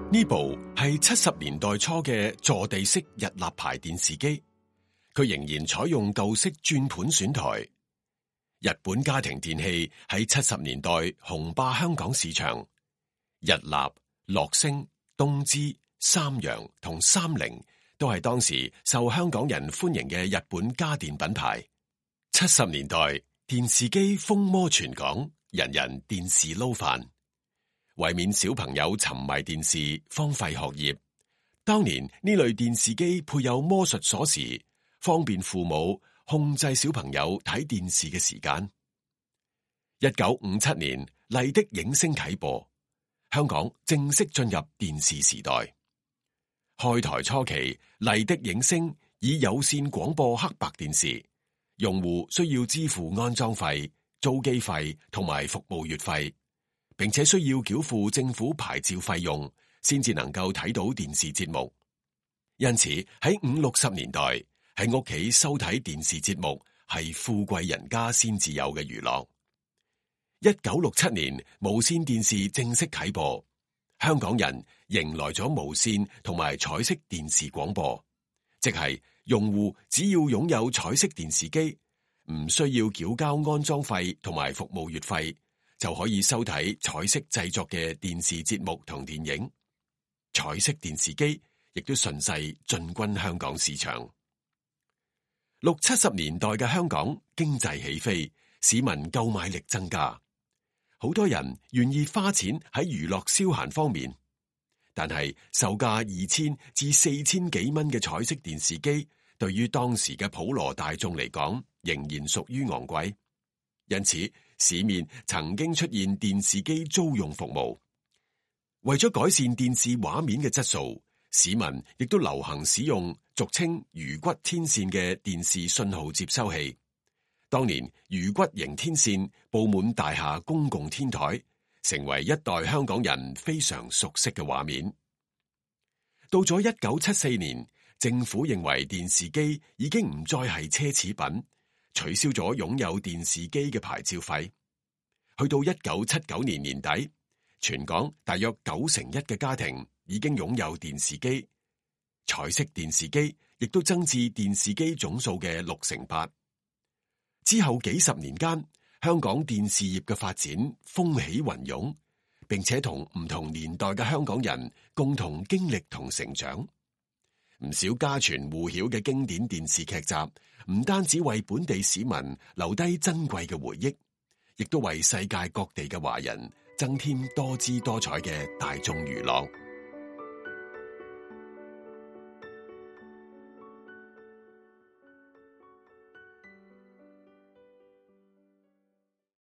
呢部係70年代初嘅坐地式日立牌電視機，佢仍然採用舊式轉盤選台。日本家庭電器喺70年代紅霸香港市場，日立、樂聲、東芝、三洋同三菱都係當時受香港人歡迎嘅日本家電品牌。70年代電視機風靡全港，人人電視撈飯。為免小朋友沉迷電視，荒廢學業，當年呢類電視機配有魔術鎖匙，方便父母控制小朋友睇電視嘅時間。1957年，麗的映聲啟播，香港正式進入電視時代。開台初期，麗的映聲以有線廣播黑白電視，用戶需要支付安裝費、租機費同埋服務月費，並且需要繳付政府牌照費用，先至能夠睇到電視節目。因此喺50、60年代，喺屋企收睇電視節目係富貴人家先至有嘅娛樂。1967年，無線電視正式啟播，香港人迎來咗無線同埋彩色電視廣播，即係用戶只要擁有彩色電視機，唔需要繳交安裝費同埋服務月費，就可以收睇彩色製作嘅電視節目同電影。彩色電視機亦都順勢進軍香港市場。60、70年代嘅香港經濟起飛，市民購買力增加，好多人願意花錢喺娛樂消閒方面。但係售價2000至4000幾蚊嘅彩色電視機，對於當時嘅普羅大眾嚟講，仍然屬於昂貴。因此，市面曾經出現電視機租用服務。為咗改善電視畫面嘅質素，市民亦都流行使用俗稱魚骨天線嘅電視信號接收器。當年魚骨型天線佈滿大廈公共天台，成為一代香港人非常熟悉嘅畫面。到咗1974年，政府認為電視機已經唔再係奢侈品，取消咗擁有電視機嘅牌照費。去到1979年年底，全港大約91%嘅家庭已經擁有電視機，彩色電視機亦都增至電視機總數嘅68%。之後幾十年間，香港電視業嘅發展風起雲湧，並且同唔同年代嘅香港人共同經歷同成長。唔少家傳戶曉嘅經典電視劇集，唔單止為本地市民留低珍貴嘅回憶，亦都為世界各地嘅華人增添多姿多彩嘅大眾娛樂。